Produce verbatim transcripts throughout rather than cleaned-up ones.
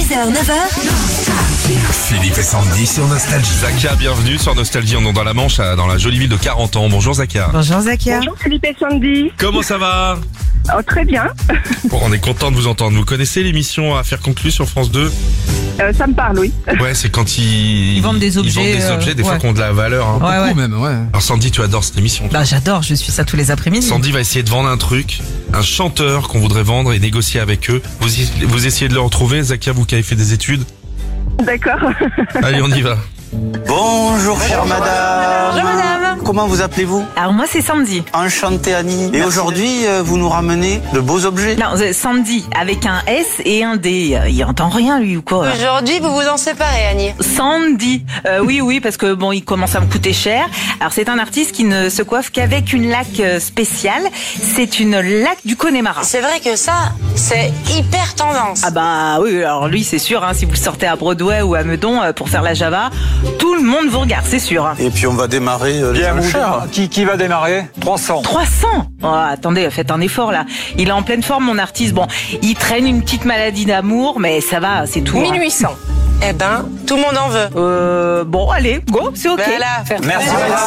six heures neuf heures. Philippe et Sandy sur Nostalgie. Zakia, bienvenue sur Nostalgie. On est dans la Manche, dans la jolie ville de Carentan. Bonjour Zakia. Bonjour Zakia. Bonjour Philippe et Sandy. Comment ça va? Oh, très bien. Bon, on est content de vous entendre. Vous connaissez l'émission Affaires conclues sur France deux? Euh, ça me parle, oui. Ouais, c'est quand ils... Ils vendent des objets, Ils vendent des euh, objets, des ouais. fois qui ont de la valeur. Hein. Ouais, ouais. même, ouais. Alors Sandy, tu adores cette émission. Bah j'adore, je suis ça tous les après-midi. Sandy va essayer de vendre un truc, un chanteur qu'on voudrait vendre et négocier avec eux. Vous, y- vous essayez de le retrouver, Zakia, vous qui avez fait des études. D'accord. Allez, on y va. Bonjour chère madame. Bonjour madame. Comment vous appelez-vous? Alors moi c'est Sandy. Enchanté Annie. Et aujourd'hui euh, vous nous ramenez de beaux objets? Non, c'est Sandy avec un S et un D. Il entend rien lui ou quoi? Aujourd'hui, vous vous en séparez, Annie. Sandy. Euh, oui, oui, parce que bon, il commence à me coûter cher. Alors c'est un artiste qui ne se coiffe qu'avec une laque euh, spéciale. C'est une laque du Connemara. C'est vrai que ça, c'est hyper tendance. Ah bah oui, alors lui c'est sûr, hein, si vous le sortez à Broadway ou à Meudon euh, pour faire la Java, tout le monde vous regarde, c'est sûr. Hein. Et puis on va démarrer euh, les Bien, vous, enchères. qui, qui va démarrer? trois cents. trois cents oh, attendez, faites un effort là. Il est en pleine forme mon artiste. Bon, il traîne une petite maladie d'amour, mais ça va, c'est tout. mille hein. huit cents. Eh ben, tout le monde en veut. Euh, bon, allez, go, c'est ok. Voilà. Merci.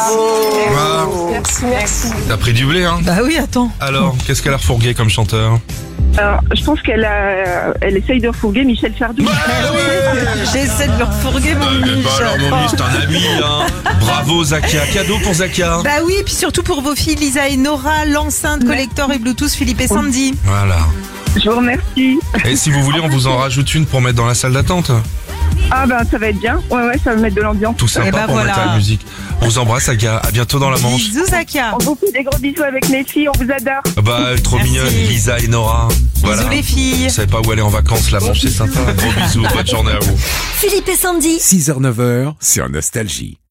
Bravo. Merci, merci. T'as pris du blé, hein? Bah oui, attends. Alors, qu'est-ce qu'elle a refourgué comme chanteur? Alors, je pense qu'elle a, elle essaye de refourguer Michel Sardou. J'essaie de me refourguer mon Euh, Mich. bah alors, mon Mich, c'est un ami, hein. Bravo, Zakia. Cadeau pour Zakia. Bah oui, et puis surtout pour vos filles Lisa et Nora, l'enceinte collector et Bluetooth Philippe et Sandy. Voilà. Je vous remercie. Et si vous voulez, on vous en rajoute une pour mettre dans la salle d'attente. Ah ben, ça va être bien. Ouais, ouais, ça va mettre de l'ambiance. Tout sympa Eh ben pour voilà. mettre la musique. On vous embrasse, Zakia. À bientôt dans la Manche. Bisous Zakia. On vous fait des gros bisous avec mes filles. On vous adore. Bah, trop Merci. mignonne, Lisa et Nora. Voilà. Bisous les filles. Vous savez pas où aller en vacances, la Manche, c'est sympa. Gros bisous, bonne journée à vous. Philippe et Sandy. six heures neuf heures sur Nostalgie.